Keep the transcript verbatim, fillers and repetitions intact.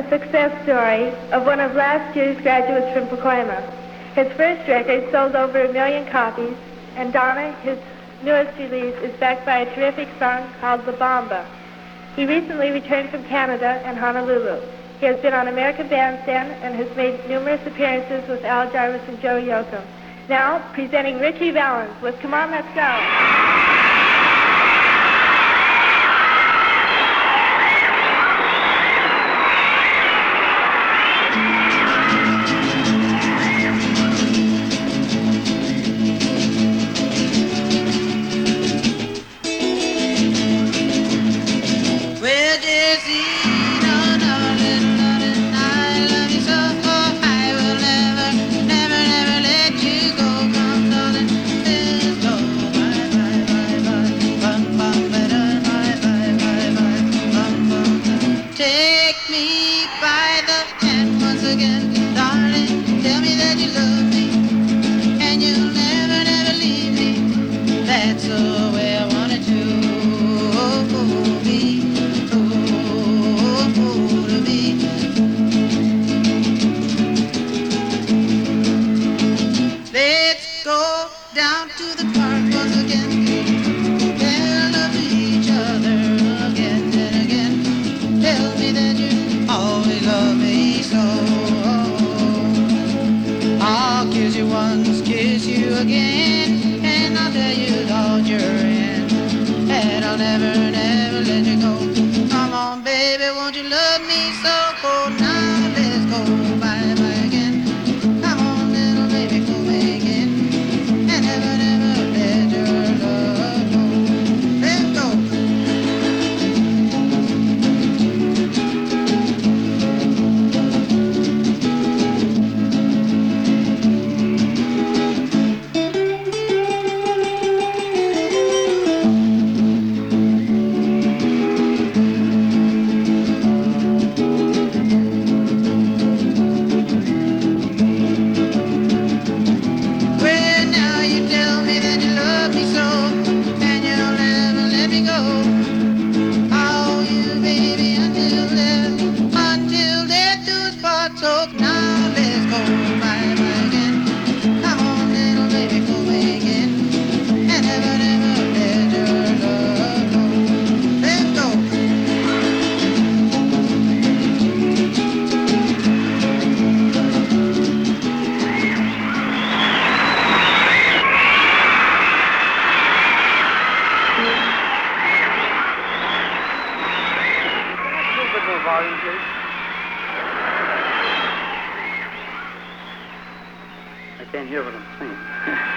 a success story of one of last year's graduates from Pacoima. His first record sold over a million copies, and Donna, his newest release, is backed by a terrific song called La Bamba. He recently returned from Canada and Honolulu. He has been on American Bandstand and has made numerous appearances with Al Jarvis and Joe Yoakum. Now, presenting Richie Valens with Come On, Let's Go. Can't hear what I'm saying.